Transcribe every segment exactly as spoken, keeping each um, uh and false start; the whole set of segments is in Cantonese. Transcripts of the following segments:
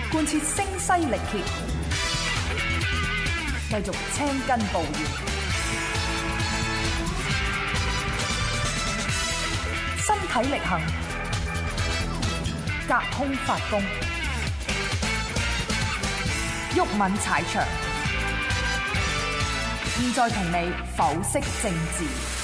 貫徹聲嘶力竭，繼續青筋暴現，身體力行，隔空發功，毓民踩場。現在同你剖析政治。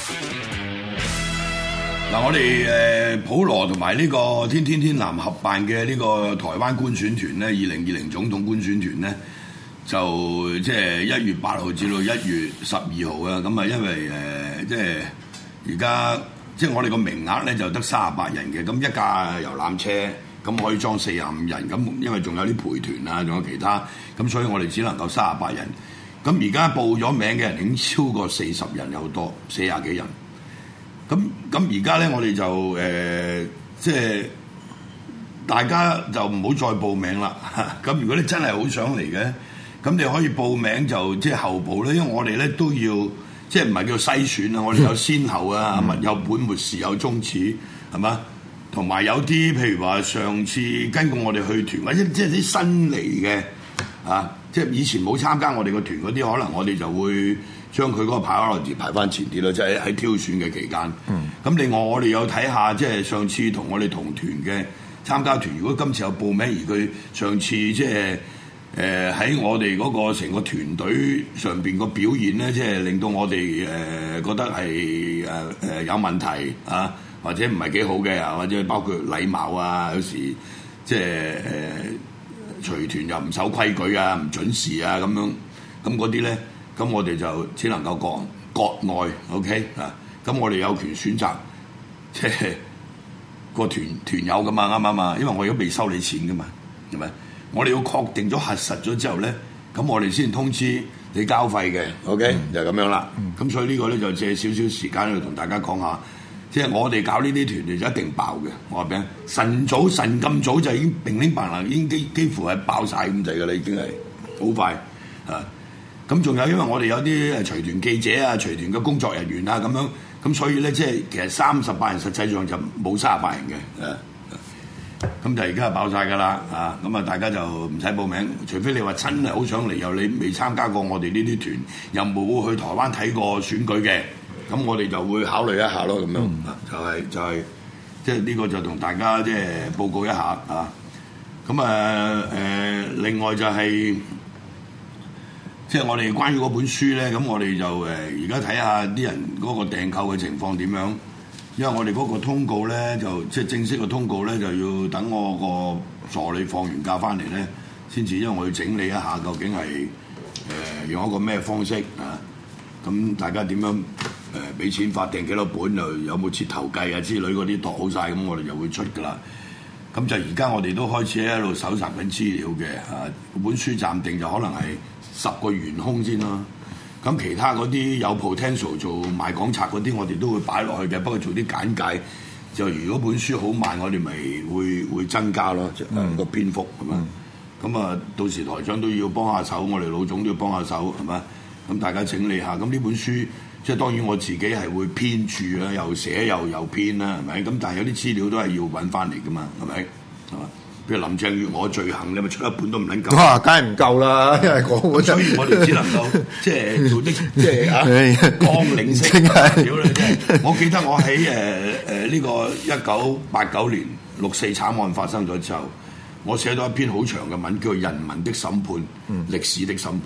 嗱，我哋誒普羅同埋呢個天天天藍合辦嘅呢個台灣觀選團咧，二零二零總統觀選團咧，就即係一月八號至到一月十二號啊。咁啊，因為誒、呃、即係而家即係我哋個名額咧就得三十八人嘅，咁一架遊覽車咁可以裝四十五人，咁因為仲有啲陪團啊，仲有其他，咁所以我哋只能夠三十八人。咁而家報咗名嘅人已經超過四十人有多，四廿幾人。咁咁而家咧，我哋就誒、呃，即係大家就唔好再報名啦。咁如果你真係好想嚟嘅，咁你可以報名就即係後補咧，因為我哋咧都要即係唔係叫篩選啊，我哋有先後啊，嗯、有本末時有終始，係嘛？同埋有啲譬如話上次跟過我哋去團，或者即係啲新嚟嘅啊。即係以前冇參加我哋個團嗰啲，可能我哋就會將佢嗰個 priority 排翻前啲咯，即係喺挑選嘅期間。咁、嗯、另外我哋有睇下，即係上次同我哋同團嘅參加團，如果今次有報名，而佢上次即係誒喺我哋嗰個成個團隊上邊個表現咧，即係令到我哋誒、呃、覺得係誒誒有問題啊，或者唔係幾好嘅啊，或者包括禮貌啊，有時即係誒。呃隨團又唔守規矩啊，唔準時啊，咁樣咁嗰啲咧，咁我哋就只能夠國國外 OK 啊，咁我哋有權選擇即係個團團友噶嘛，啱唔啱啊？因為我而家未收你錢噶嘛，係咪？我哋要確定咗核實咗之後咧，咁我哋先通知你交費嘅 OK、嗯、就係咁樣啦。咁、嗯、所以個呢個咧就借少少時間喺度同大家講下。即係我哋搞呢啲團就一定爆嘅，我話俾你，晨早晨咁早就已經乒乒乓啷，已經幾幾乎係爆晒咁滯㗎啦，已經係好快啊！咁仲有因為我哋有啲誒隨團記者啊、隨團嘅工作人員啊咁樣，咁所以咧即係其實三十八人實際上就冇三十八人嘅，啊，咁就而家係爆晒㗎啦，啊，咁啊大家就唔使報名，除非你話真係好想嚟，又你未參加過我哋呢啲團，又冇去台灣睇過選舉嘅。咁我哋就會考慮一下咯，咁樣、嗯、就係、是、就係即係呢個就同大家即係報告一下啊。咁啊誒，另外就係即係我哋關於嗰本書咧，咁我哋就誒而家睇下啲人嗰個訂購嘅情況點樣。因為我哋嗰個通告咧，就即係、就是、正式嘅通告咧，就要等我個助理放完假翻嚟咧，先至，因為我要整理一下究竟係誒、呃、用一個咩方式啊。咁大家點樣？誒俾、呃、錢法定幾多本，又有冇切頭計啊之類嗰啲度好晒，咁我哋就會出噶啦。咁就而家我哋都開始喺度搜集緊資料嘅，啊本書暫定就可能係十個元兇先咯。咁其他嗰啲有 potential 做賣港賊嗰啲，我哋都會擺落去嘅。不過做啲簡介，就如果本書好賣，我哋咪會會增加咯，即係、嗯、個篇幅係嘛。咁啊、嗯，到時台長都要幫下手，我哋老總都要幫下手係嘛。咁大家整理下。咁呢本書。即係當然我自己係會編著啦，又寫又又編啦，係咪？咁但係有啲資料都係要揾翻嚟噶嘛，係咪？係嘛？譬如林鄭月娥罪行，你咪出一本都唔撚夠。哇！梗係唔夠啦，因為嗰本。所以我哋只能夠即係做啲即係啊綱領式嘅料咧。即係我記得我喺誒誒呢個一九八九年六四慘案發生咗之後，我寫咗一篇好長嘅文，叫做《人民的審判》，嗯、歷史的審判。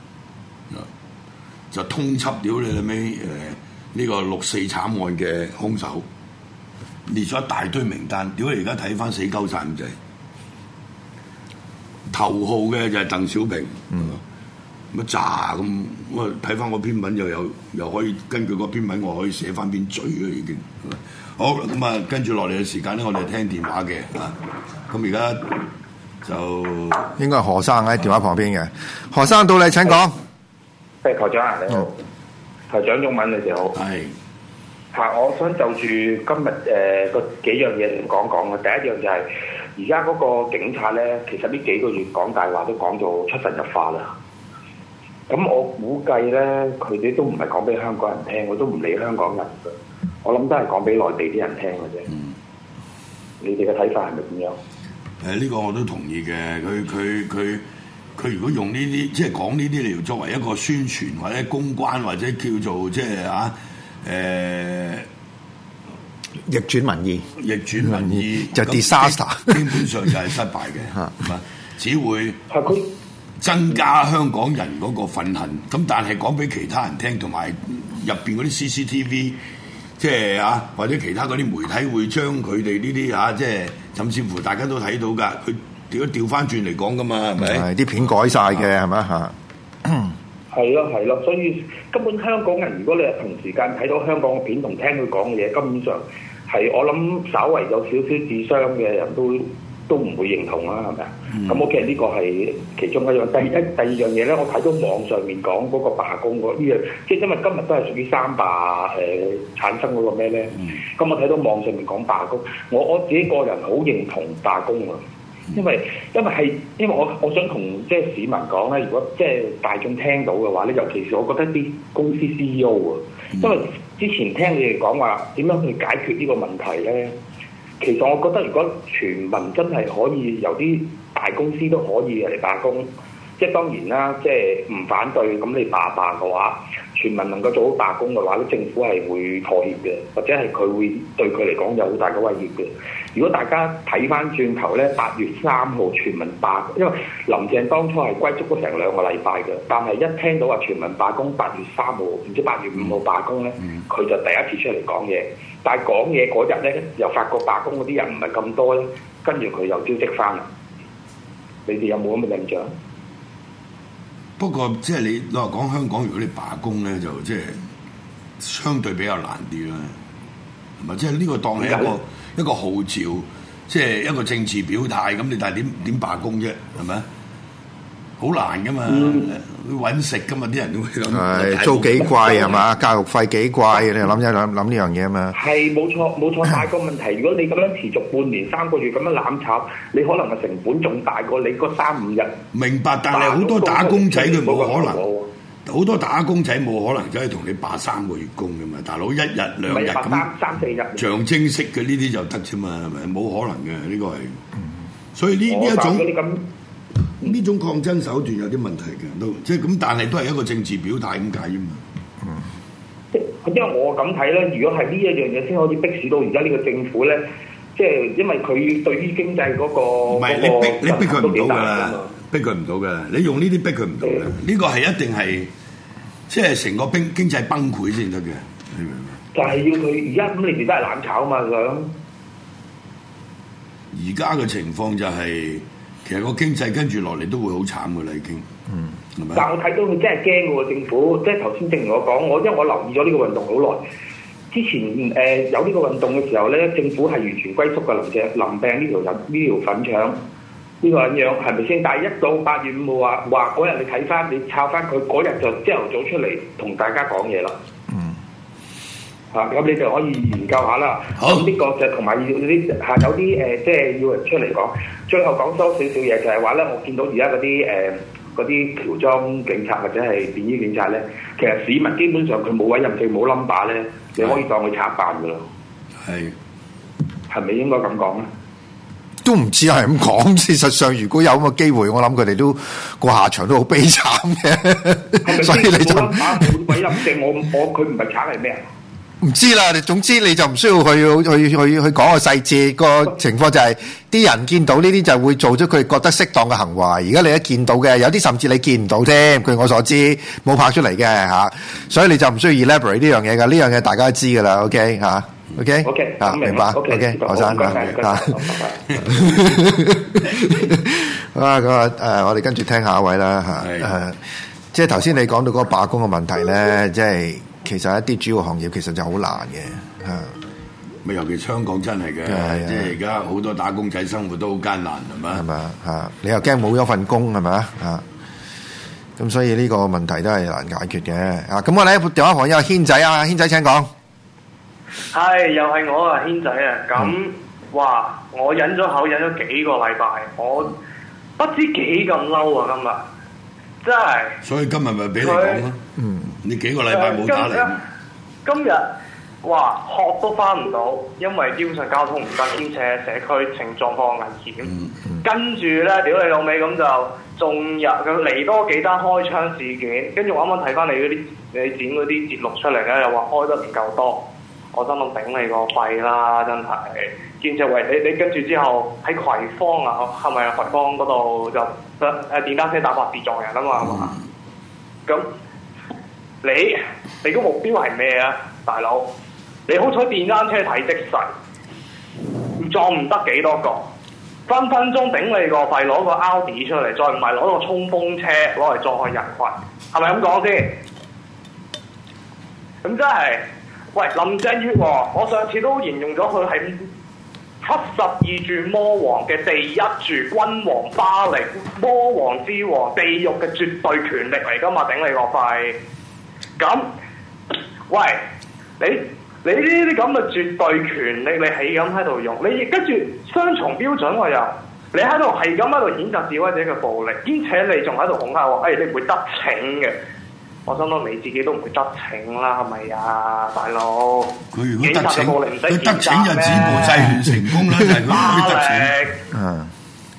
就通緝屌你啦尾誒呢個六四慘案嘅兇手，列咗一大堆名單。屌你而家睇翻死鳩晒咁滯，頭號嘅就係鄧小平，乜渣咁，我睇翻嗰篇文又有又可以根據嗰篇文，我可以寫翻篇嘴啦已經。好咁啊，跟住落嚟嘅時間咧，我哋聽電話嘅啊。咁而家就應該係何生喺電話旁邊嘅，何生到你請講。 係台長啊，你好，台長中文你哋好。 係， 嚇，我想就住今日誒個幾樣嘢講講啊。第一樣就係而家嗰個警察咧，其實呢幾個月講大話都講到出神入化啦。咁我估計咧，佢哋都唔係講俾香港人聽，我都唔理香港人㗎。我諗都係講俾內地啲人聽嘅啫。嗯，你哋嘅睇法係咪點樣？ 誒呢個我都同意嘅。佢佢佢佢如果用呢啲即係講呢啲嚟作為一個宣傳或者公關或者叫做即係啊誒。呃逆轉民意， 逆轉民意就 disaster， 基本上就係失敗嘅，係嘛？只會增加香港人嗰個憤恨。咁但係講俾其他人聽，同埋入邊嗰啲 C C T V， 即係啊，或者其他嗰啲媒體會將佢哋呢啲啊，即係甚至乎大家都睇到㗎。佢如果調翻轉嚟講㗎嘛，係咪？係啲片改晒嘅，係咪嚇？ 係咯係咯，所以根本香港人，如果你係同時間睇到香港嘅片同聽佢講嘅嘢，根本上係我諗稍為有少少智商嘅人都都唔會認同啦，係咪啊？咁、嗯、我其實呢個係其中一樣。第一第二樣嘢咧，我睇到網上面講嗰個罷工嗰呢樣，即係因為今日都係屬於三罷誒、呃、產生嗰個咩咧？咁、嗯、我睇到網上面講罷工，我我自己個人好認同罷工啊！因為因為係因為我我想同即係市民講咧，如果即係大眾聽到嘅話咧，尤其是我覺得啲公司 C E O 啊，因為之前聽你哋講話點樣去解決呢個問題咧，其實我覺得如果全民真係可以由啲大公司都可以嚟罷工，即係當然啦，即係唔反對咁你罷罷嘅話，全民能夠做好罷工嘅話咧，政府係會妥協嘅，或者係佢會對佢嚟講有好大嘅威脅嘅。如果大家睇翻轉頭咧，八月三號全民罷，因為林鄭當初係龜足咗成兩個禮拜嘅，但係一聽到話全民罷工，八月三號唔知八月五號罷工咧，佢就第一次出嚟講嘢。但係講嘢嗰日咧，又發覺罷工嗰啲人唔係咁多咧，跟住佢又招積翻啦。你哋有冇咁嘅印象？ 不過即係你老實講，香港如果你罷工咧，就即係相對比較難啲啦。係咪？即係呢個當係一個一個號召，即係一個政治表態咁。你但係點點罷工啫？係咪？好難噶嘛，揾、嗯、食噶嘛，啲人都會諗。係租幾貴係嘛？教育費幾貴？你諗一諗諗呢樣嘢啊嘛。係冇錯冇錯，但係個問題，如果你咁樣持續半年三個月咁樣攬炒，你可能嘅成本仲大過你嗰三五日。明白，但係好多打工仔佢冇可能，好多打工仔冇可能走去同你罷三個月工噶嘛，大佬一日兩日咁，三三四日象徵式嘅呢啲就得啫嘛，係咪？冇可能嘅呢、呢個係，所以呢呢一種。呢種抗爭手段有啲問題嘅，都即係咁，但係都係一個政治表態咁解啫嘛。嗯，即係因為我咁睇咧，如果係呢一樣嘢先可以逼使到而家呢個政府咧，即係因為佢對於經濟嗰個唔係你逼你逼佢唔到㗎啦，逼佢唔到㗎。你用呢啲逼佢唔到嘅，呢個係一定係即係成個經經濟崩潰先得嘅。你明唔明？就係要佢而家咁，你哋都係攬炒啊嘛，想而家嘅情況就係。其實個經濟跟住落嚟都會好慘㗎啦，已經。嗯，係咪？但係我睇到佢真係驚喎，政府。即係頭先正如我講，我因為我留意咗呢個運動好耐。之前誒、呃、有呢個運動嘅時候咧，政府係完全龜縮嘅，林鄭林鄭呢條人呢條粉腸呢個咁樣係咪先？但係一到八月五號話話嗰日你睇翻你抄翻佢嗰日就朝頭早出嚟同大家講嘢啦。嗯。嚇、啊！咁你就可以研究下啦。好。呢個就同埋要啲係有啲誒、呃，即係要人出嚟講。最後講多少少嘢，就係話咧，我見到而家嗰啲誒嗰啲喬裝警察或者係便衣警察咧，其實市民基本上佢冇委任證冇 number 咧，你可以當佢賊辦噶啦。係係咪應該咁講咧？都唔似係咁講。事實上，如果有咁嘅機會，我諗佢哋都個下場都好悲慘嘅。所以你就冇委任證，我我佢唔係賊係咩啊？唔知啦，你總之你就唔需要去去去去講個細節，個情況就係、是、啲人見到呢啲就會做咗佢覺得適當嘅行為。而家你一見到嘅，有啲甚至你見唔到添。據我所知冇拍出嚟嘅嚇，所以你就唔需要 elaborate 呢樣嘢㗎。呢樣嘢大家都知㗎啦。OK 嚇 ，OK OK 嚇，明白 OK，何生嚇嚇。啊咁啊誒，我哋跟住聽下一位啦嚇誒，即係頭先你講到嗰個罷工嘅問題咧，即係。其實一啲主要行業其實就好難嘅，嚇。咪尤其香港真係嘅，即係而家好多打工仔生活都好艱難，係嘛？係嘛嚇？你又驚冇咗份工係咪嚇？咁所以呢個問題都係難解決嘅。啊，咁我哋喺電話旁有軒仔啊，軒仔請講。係，又係我啊，軒仔啊。咁哇，我忍咗口忍咗幾個禮拜，我不知幾咁嬲啊！今日真係。所以今日咪俾你講咯。嗯。你幾個禮拜冇打嚟？今日哇，學都翻唔到，因為基本上交通唔得，兼且社區情狀況危險。 嗯嗯、 跟住咧，屌你老味咁就仲有佢嚟多幾單開槍事件，跟住我啱啱睇翻你嗰啲你剪嗰啲節錄出嚟咧，又話開得唔夠多，我心諗頂你個肺啦，真係！兼且喂你你跟住之後喺葵芳啊，係咪啊？葵芳嗰度就誒電單車打白事撞人啊嘛，係嘛、嗯？咁你你個目標係咩啊，大佬？你好彩電單車體積細，撞唔得幾多個，分分鐘頂你個肺，攞個 Audi 出嚟，再唔係攞個衝鋒車攞嚟撞向人群，係咪咁講先？咁真係，喂林鄭月娥，我上次都形容咗佢係七十二柱魔王嘅第一柱，君王巴力，魔王之王，地獄嘅絕對權力嚟㗎嘛，頂你個肺！咁，喂你。你呢啲咁嘅絕對權力，你係咁喺度用，你跟住雙重標準我又，你喺度係咁喺度譴責示威者嘅暴力，兼且你仲喺度恐嚇我，誒、哎、你唔會得逞嘅，我心諗你自己都唔會得逞啦，係咪啊，大佬？佢如果得逞，佢得逞就止暴制亂成功啦，就係佢得逞。嗯。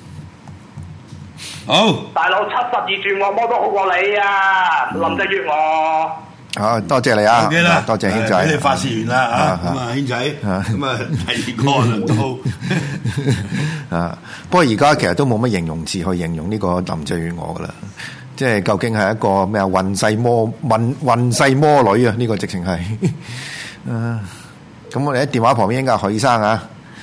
好，大佬七十二轉惡魔都好過你啊，林鄭月娥。 好，多謝你啊！多謝軒仔， 俾你發泄完啦嚇，咁啊軒仔，咁啊第二個輪到啊。不過而家其實都冇乜形容詞去形容呢個林鄭月娥噶啦，即係究竟係一個咩啊運勢魔運運勢魔女啊？呢個直情係啊。咁我哋喺電話旁邊應該係許生啊。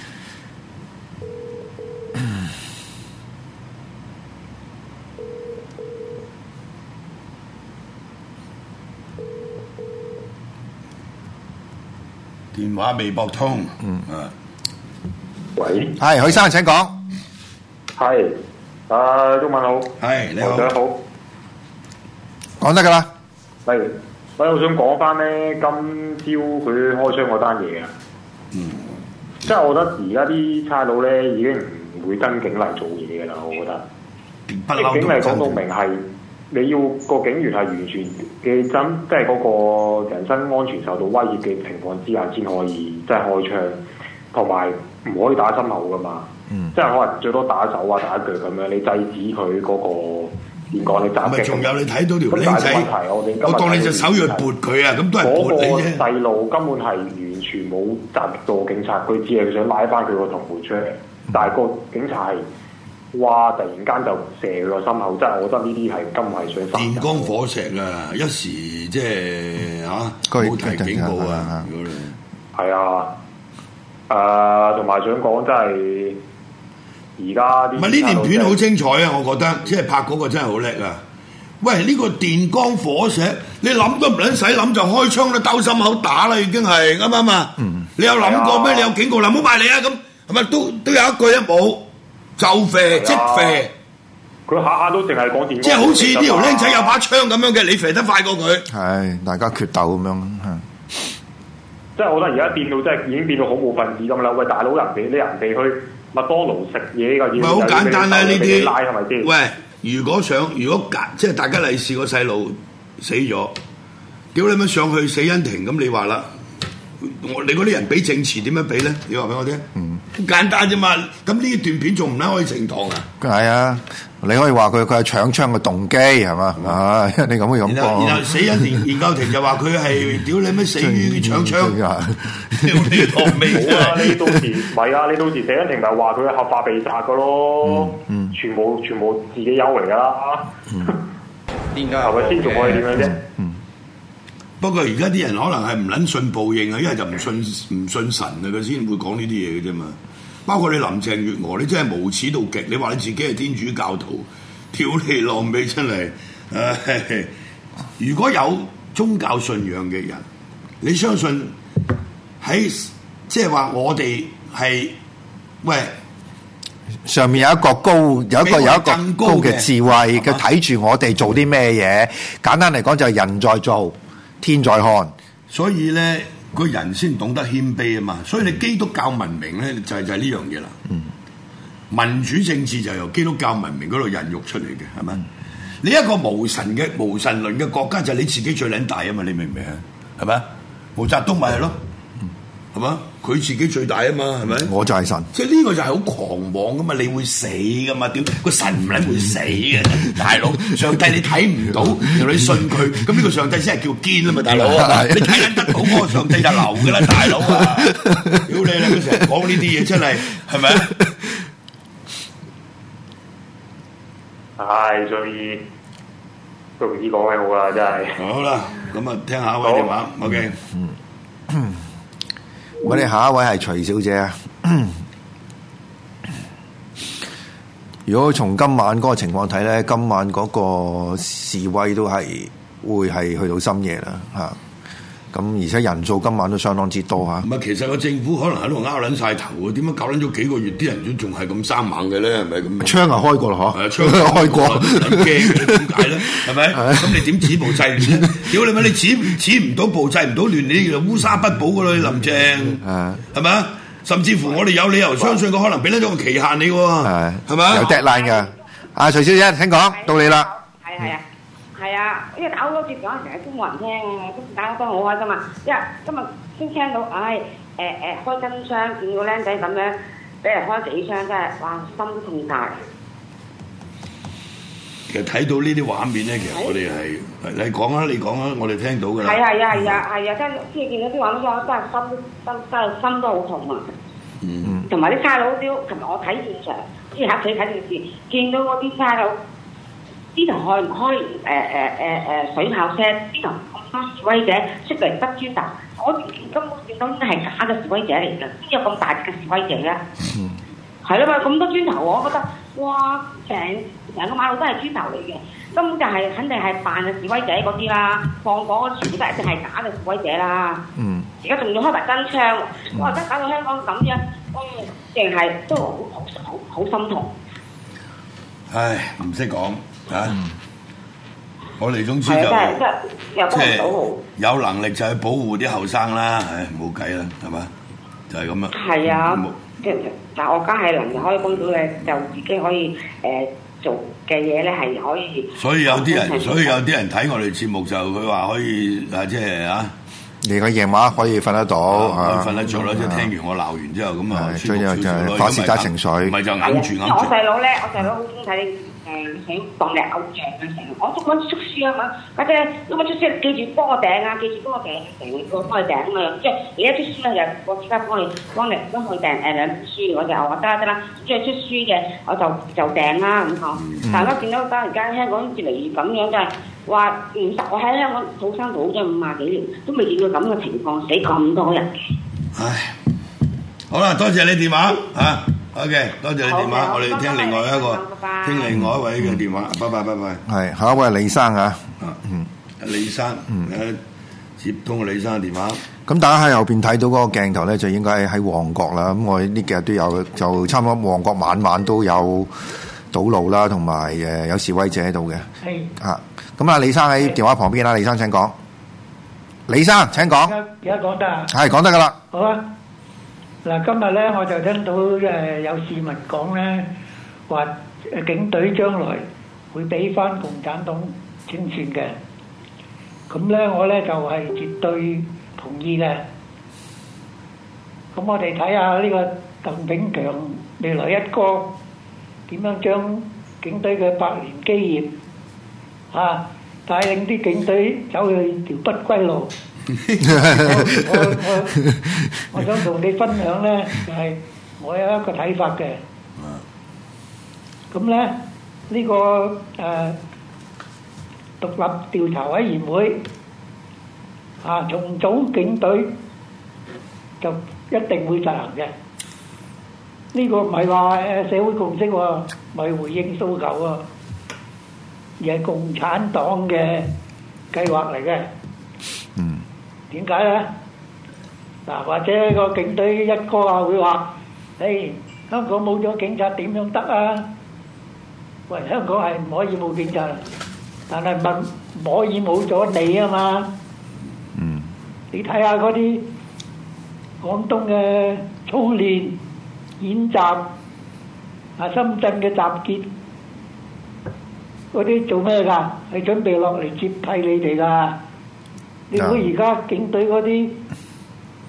電話未駁通，嗯啊， 喂， 係許生請講， 係，啊中文好， 係你好， 大家好， 講得噶啦， 係，我又想講翻咧，今朝佢開槍嗰單嘢啊，嗯，即係我覺得而家啲差佬咧已經唔會跟警嚟做嘢噶啦，我覺得，警嚟講到明係。你要個警員係完全嘅真，即係嗰個人身安全受到威脅嘅情況之下，先可以即係開槍，同埋唔可以打心口噶嘛。嗯、即係可能最多打手啊、打腳咁樣，你制止佢嗰、嗰個點講？你襲擊。咪仲有你睇到條僆仔？問題我哋今日我當你隻手要撥佢啊，咁都係撥你啫。嗰個細路根本係完全冇襲擊到警察，佢只係想拉翻佢個同伴出嚟，但係個警察係。哇！突然間就射佢個心口，真係我覺得呢啲係根本係想殺人。電光火石啊！一時即係嚇冇提警告啊！係啊，誒同埋想講真係而家啲唔係呢段片好精彩啊！我覺得即係拍嗰個真係好叻啊！喂，呢、呢個電光火石，你諗都唔撚使諗就開槍啦，兜心口打啦，已經係啱唔啱啊？嗯，你有諗過咩？啊、你有警告啦，唔好埋你啊！咁係咪都都有一句一冇？就射即射，佢下下都淨係講電，即係好似呢條僆仔有把槍咁樣嘅，你射得快過佢。係大家決鬥咁樣，即係我覺得而家變到真係已經變到恐怖分子咁啦。喂，大佬人哋你人哋去麥當勞食嘢㗎，唔係好簡單啦呢啲。係咪先？喂，如果想如果即係大家嚟試個細路死咗，屌你乜上去死因庭咁？你話啦。我你嗰啲人俾證詞點樣俾咧？你話俾我聽，嗯，好簡單啫嘛。咁呢段片仲唔撚可以呈堂啊？係啊，你可以話佢佢係搶槍嘅動機係嘛？啊，你咁嘅咁講。然後死因庭研究庭就話佢係屌你咩死於搶槍。屌你當咩？好啊！你到時唔係啊！你到時死因庭咪話佢係合法被殺嘅咯。嗯，全部全部自己有嚟㗎啦。點解係咪先？仲可以點樣啫？嗯。不過而家啲人可能係唔撚信報應啊，一係就唔信唔信神啊，佢先會講呢啲嘢嘅啫嘛。包括你林鄭月娥，你真係無恥到極。你話你自己係天主教徒，跳你浪尾真係。唉，如果有宗教信仰嘅人，你相信喺即係話我哋係喂上面有一個高有一個有一個高嘅智慧，佢睇住我哋做啲咩嘢。簡單嚟講就係人在做。天在看，所以咧個人先懂得謙卑啊嘛。所以你基督教文明咧就係、是、就係、是、呢樣嘢啦。嗯，民主政治就由基督教文明嗰度孕育出嚟嘅，係咪？嗯、你一個無神嘅無神論嘅國家就係你自己最撚大啊嘛，你明唔明啊？係咪？毛澤東咪係咯， 係嘛？佢自己最大啊嘛，係咪？ 我就係神， 即係呢個就係好狂妄噶嘛，你會死噶嘛？屌個神唔撚會死嘅，大佬上帝你睇唔到，然後你信佢，咁呢個上帝先係叫堅啊嘛，大佬啊！你睇緊得到嗰個上帝就流噶啦，大佬啊！屌你啦，佢成日講呢啲嘢出嚟，係咪？ 唉，所以都唔知講咩好啦，真係。 好啦，咁啊，聽下一位電話 ，OK。 我哋下一位係徐小姐啊。如果從今晚嗰個情況睇咧，今晚嗰個示威都係會係去到深夜啦，嚇。咁而且人數今晚都相當之多嚇。 唔係，其實個政府可能喺度拗撚晒頭啊！點解搞撚咗幾個月，啲人都仲係咁生猛嘅咧？係咪咁？ 槍啊開過啦，嗬！ 係啊，槍開過，驚嘅點解咧？係咪？咁你點止暴制亂？屌你咪你止止唔到暴制唔到亂，你就烏紗不保噶啦！林鄭係咪啊？甚至乎我哋有理由相信佢可能俾得咗個期限你喎，係咪？ 有 deadline 㗎。阿徐小姐，請講，到你啦。 係係啊。係啊，因為打好多次講，成日都冇人聽啊，今次打得好開心啊！因為今日先聽到，唉誒誒開真槍，見個僆仔咁樣俾人開死槍，真係哇心都痛晒。 其實睇到呢啲畫面咧，其實我哋係你講啊，你講啊，我哋聽到㗎啦。 係啊係啊係啊係啊，真係即係見到啲畫面之後，真係心心真係心都好痛啊！嗯，同埋啲差佬，啲琴日我睇現場，即係喺屋企睇電視，見到嗰啲差佬。呢度開唔開誒誒誒誒水炮車？呢度咁多示威者出嚟得磚頭，我根本見到係假嘅示威者嚟㗎，邊有咁大嘅示威者啊？嗯，係咯嘛，咁多磚頭，我覺得哇，成成個馬路都係磚頭嚟嘅，根本就係、是、肯定係扮嘅示威者嗰啲啦，放火嗰全部都一定係假嘅示威者啦。嗯，而家仲要開埋真槍，哇！真搞到香港咁樣，嗯，淨係都好好好好心痛。 唉，唔識講。啊！嗯、我哋總之就即係有能力就去保護啲後生啦，唉，冇計啦，係嘛？就係咁啦。係啊，即係但我家係能力可以幫到你，就自己可以誒、呃、做嘅嘢咧，係可以。所以有啲人，所以有啲人睇我哋節目就佢話可以啊，即係啊。 你個夜晚可以瞓得到， 瞓得着啦！即係聽完我鬧完之後，咁啊， 最緊要就係發泄下情緒， 唔係就揞住揞住。 我細佬咧，我細佬好中意睇誒想當你偶像啊！成日我都揾出書啊嘛，或者咁啊出書記住幫我訂啊，記住幫我訂成個幫佢訂啊嘛，即係你一出書咧就我即刻幫你幫你幫佢訂誒兩本書，我就我得啦得啦，即係出書嘅我就就訂啦咁講。但係我見到而家而家香港越嚟越咁樣，真係話五十我喺香港土生土長五廿幾年，都未見過咁嘅情況，死咁多人。 唉，好啦，多謝你電話嚇。OK，多謝你電話，我哋聽另外一個，聽另外一位嘅電話，拜拜拜拜。 係，下一位係李生啊， 嗯，李生，嗯，接通李生嘅電話。 咁大家喺後邊睇到嗰個鏡頭咧，就應該喺旺角啦。咁我呢幾日都有，就差唔多旺角晚晚都有堵路啦，同埋誒有示威者喺度嘅。係。啊，咁啊，李生喺電話旁邊啦，李生請講。李生請講。 而家講得啊？ 係講得噶啦。 好啊。嗱，今日咧我就聽到誒有市民講咧，話誒警隊將來會俾翻共產黨清算嘅，咁咧我咧就係絕對同意嘅。咁我哋睇下呢個鄧炳強未來一哥點樣將警隊嘅百年基業啊帶領啲警隊走去條不歸路。我我我我想同你分享咧，就係我有一個睇法嘅。咁咧呢個誒獨立調查委員會啊，重組警隊就一定會實行嘅。呢個唔係話誒社會共識喎，唔係回應訴求喎，而係共產黨嘅計劃嚟嘅。嗯。點解咧？嗱，或者個警隊一哥啊會話：誒，香港冇咗警察點樣得啊？喂，香港係唔可以冇警察，但係唔唔可以冇咗你啊嘛。嗯。你睇下嗰啲廣東嘅操練演習，啊，深圳嘅集結，嗰啲做咩㗎？係準備落嚟接替你哋㗎。你估而家警隊嗰啲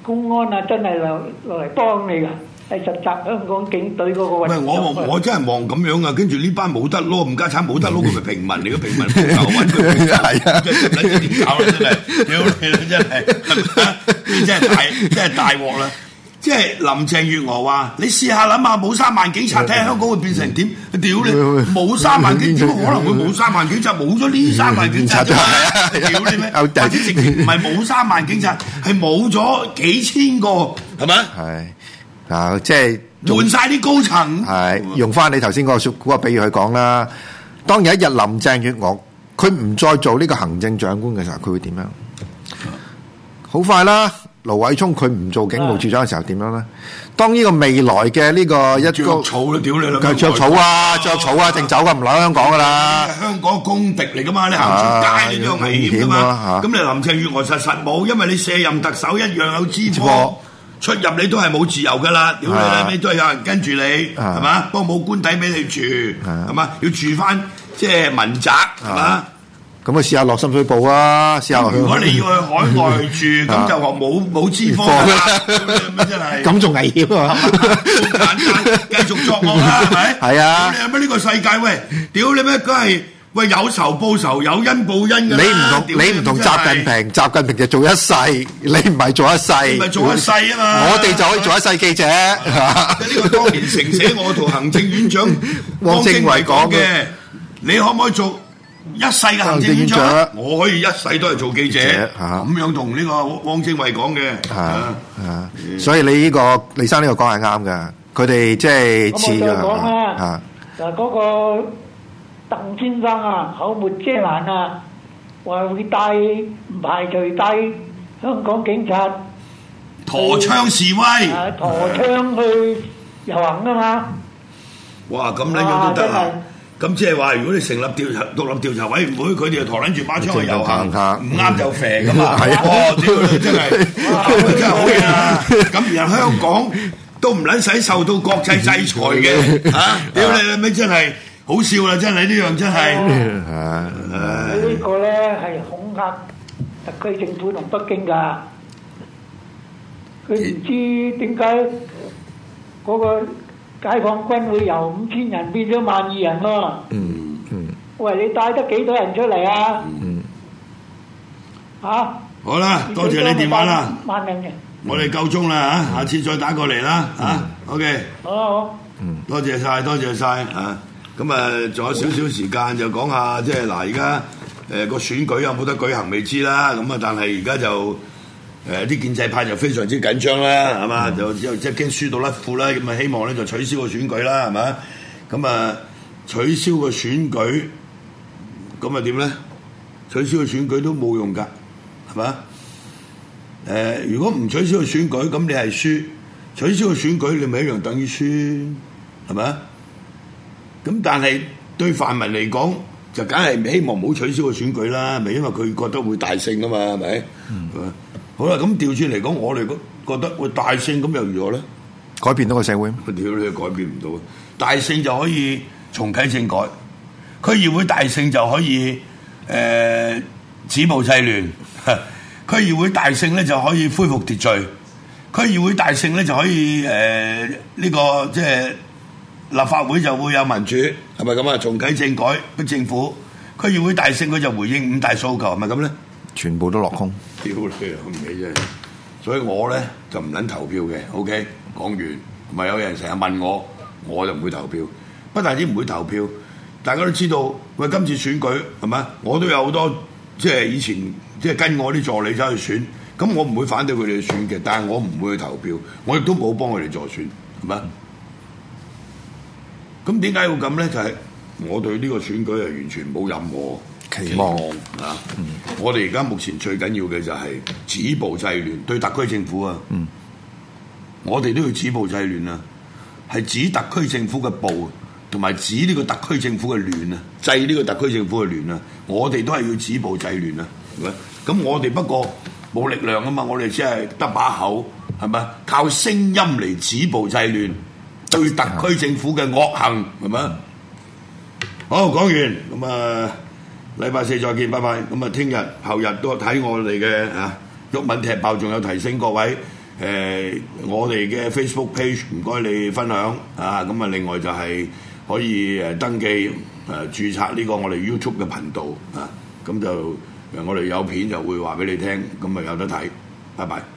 公安啊，真係落落嚟幫你㗎，係實習香港警隊嗰個唔係我我真係望咁樣啊，跟住呢班冇得撈，唔家產冇得撈，佢咪平民嚟嘅平民就揾佢，係啊，真係唔知點搞啦，真係，屌你啦，真係，呢真係大真係大鑊啦！即係林鄭月娥話：你試下諗下，冇三萬警察，睇下香港會變成點？屌你，冇三萬警察，可能會冇三萬警察，冇咗呢三萬警察啫嘛！屌你咩？或者直情唔係冇三萬警察，係冇咗幾千個，係咪？ 係啊，即係換晒啲高層。 係用翻你頭先嗰個嗰個比喻去講啦。當有一日林鄭月娥佢唔再做呢個行政長官嘅時候，佢會點樣？好快啦！盧偉聰佢唔做警務處長嘅時候點樣咧？當呢個未來嘅呢個一個著草啦，屌你啦！ 著草啊，著草啊，正走噶，唔留喺香港噶啦。 香港公敵嚟噶嘛，你行出街你都有危險噶嘛。咁你林鄭月娥實實冇，因為你卸任特首一樣有資科，出入你都係冇自由噶啦。屌你啦，你都係有人跟住你，係嘛？不過冇官邸俾你住，係嘛？要住翻即係民宅，係嘛？ 咁啊，試下落深水埗啊！試下落去。如果你要去海外住，咁就話冇冇資科啦，咁真係。 咁仲危險啊！ 咁簡單，繼續作惡啦，係咪？ 係啊！ 你有乜呢個世界？喂，屌你咩？梗係喂有仇報仇，有恩報恩㗎啦！ 你唔同你唔同習近平，習近平就做一世，你唔係做一世。 唔係做一世啊嘛！ 我哋就可以做一世記者。 呢個當年承寫我同行政院長汪精衛講嘅，你可唔可以做？一世嘅行政院長，我可以一世都係做記者，咁樣同呢個汪精衛講嘅。 啊啊，所以你呢個李生呢個講係啱嘅，佢哋即係似㗎。啊， 嗱嗰個鄧先生啊，口沒遮攔啊，話會帶唔排除帶香港警察陀槍示威， 陀槍去遊行啊嘛。 哇！咁樣樣都得啊！咁即係話，如果你成立調查獨立調查委員會，佢哋就陀撚住把槍去遊行，唔啱就肥噶嘛。哦，屌你真係，真係好嘢啊！咁然後香港都唔撚使受到國際制裁嘅嚇，屌你你咪真係好笑啦！真係呢樣真係。 佢呢個咧係恐嚇特區政府同北京㗎，佢唔知點解嗰個解放軍會由五千人變咗萬二人喎。嗯嗯。喂，你帶得幾多人出嚟啊？嗯。嚇！好啦，多謝你電話啦。萬人嘅。我哋夠鐘啦嚇，下次再打過嚟啦嚇。OK。好好。嗯，多謝晒，多謝晒嚇。咁啊，仲有少少時間就講下，即係嗱，而家誒個選舉有冇得舉行未知啦。咁啊，但係而家就。誒啲建制派就非常之緊張啦，係嘛？就即係驚輸到甩褲啦，咁啊希望咧就取消個選舉啦，係嘛？咁啊取消個選舉，咁啊點咧？取消個選舉都冇用㗎，係嘛？誒，如果唔取消個選舉，咁你係輸；取消個選舉，你咪一樣等於輸，係咪？咁但係對泛民嚟講，就梗係希望唔好取消個選舉啦，咪因為佢覺得會大勝啊嘛，係咪？嗯。好啦，咁調轉嚟講，我哋覺得會大勝，咁又如何咧？改變到個社會？屌你，改變唔到。大勝就可以重啟政改，區議會大勝就可以誒、呃、止暴制亂，區議會大勝咧就可以恢復秩序，區議會大勝咧就可以誒呢、呃這個即係立法會就會有民主，係咪咁啊？重啟政改逼政府，區議會大勝佢就回應五大訴求，係咪咁咧？全部都落空。屌你啊！唔理啫，所以我咧就唔撚投票嘅。OK， 講完，唔係有人成日問我，我就唔會投票。不但止唔會投票，大家都知道，喂，今次選舉係咪？我都有好多即係以前即係跟我啲助理走去選，咁我唔會反對佢哋去選嘅，但係我唔會去投票，我亦都冇幫佢哋助選，係咪？咁點解要咁咧？就係、是、我對呢個選舉係完全冇任何期望啊！嗯、我哋而家目前最緊要嘅就係止暴制亂，對特區政府啊，嗯、我哋都要止暴制亂啊，係指特區政府嘅暴，同埋指呢個特區政府嘅亂啊，制呢個特區政府嘅亂啊，我哋都係要止暴制亂啊，係咪？咁我哋不過冇力量啊嘛，我哋只係得把口，係咪？靠聲音嚟止暴制亂，對特區政府嘅惡行，係咪？好，講完咁啊！禮拜四再見，拜拜。咁啊，聽日後日都睇我哋嘅啊，毓民踢爆，仲有提醒各位呃、我哋嘅 Facebook page 唔該你分享啊，咁啊另外就係可以誒登記誒、呃、註冊呢個我哋 YouTube 嘅頻道啊，咁就誒我哋有片就會話俾你聽，咁啊有得睇，拜拜。